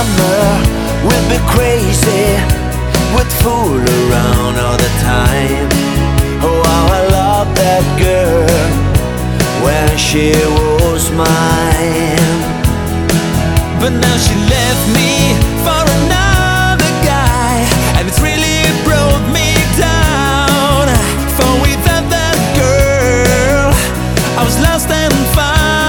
summer we'd be crazy, we'd fool around all the time. Oh, how I love that girl when she was mine. But now she left me for another guy, and it's really brought me down. For without that girl, I was lost and found.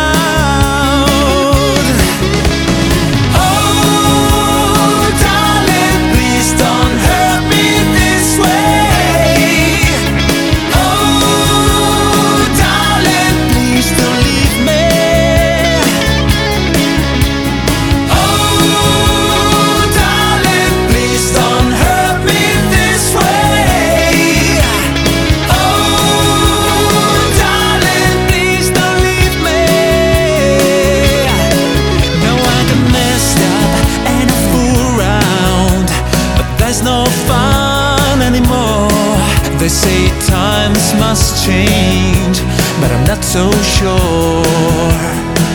They say times must change, but I'm not so sure.